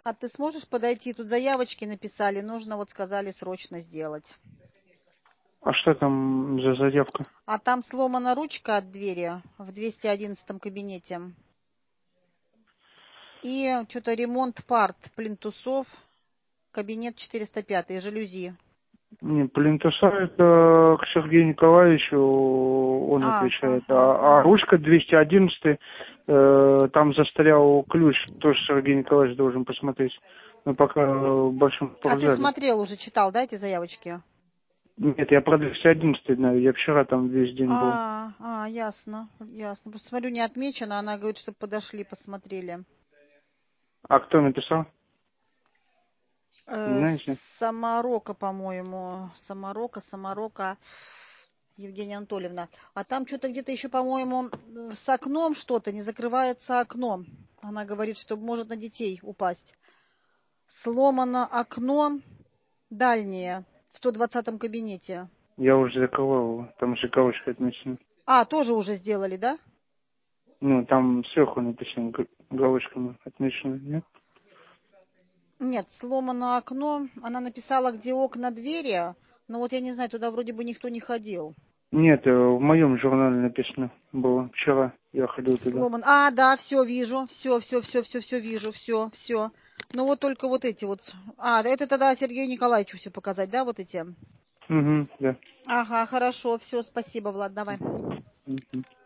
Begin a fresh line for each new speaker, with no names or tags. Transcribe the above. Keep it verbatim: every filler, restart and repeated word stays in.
А ты сможешь подойти? Тут заявочки написали, нужно, вот сказали, срочно сделать.
А что там за заявка?
А там сломана ручка от двери в двести одиннадцатом кабинете. И что-то ремонт парт плинтусов, кабинет четыреста пятый, жалюзи.
Не, плинтуса это к Сергею Николаевичу он
А,
отвечает.
ага,
А, а
ага.
ручка двести одиннадцать, э, там застрял ключ, тоже Сергей Николаевич должен посмотреть. Мы пока в большом
А ты
спортзале.
смотрел уже, читал, да, эти заявочки?
Нет, я про двести одиннадцать знаю, я вчера там весь день был.
А, а, ясно, ясно. Просто смотрю, не отмечено, она говорит, чтобы подошли, посмотрели.
А кто написал? Не
Э,
знаете?
Саморока, по-моему, Саморока, Саморока, Евгения Анатольевна. А там что-то где-то еще, по-моему, с окном что-то, не закрывается окно. Она говорит, что может на детей упасть. Сломано окно дальнее в сто двадцатом кабинете.
Я уже закрывал его, там же галочка отмечена.
А, тоже уже сделали, да?
Ну, там сверху написано г- галочками отмечено, нет?
Нет, сломано окно. Она написала, где окна, двери. Но вот я не знаю, туда вроде бы никто не ходил.
Нет, э, в моем журнале написано было. Вчера я ходил туда.
Сломан. А, да, все вижу. Все, все, все, все, все вижу. Все, все. Ну вот только вот эти вот. А, это тогда Сергею Николаевичу все показать, да, вот эти?
Угу, да.
Ага, хорошо. Все, спасибо, Влад, давай.
Мгм.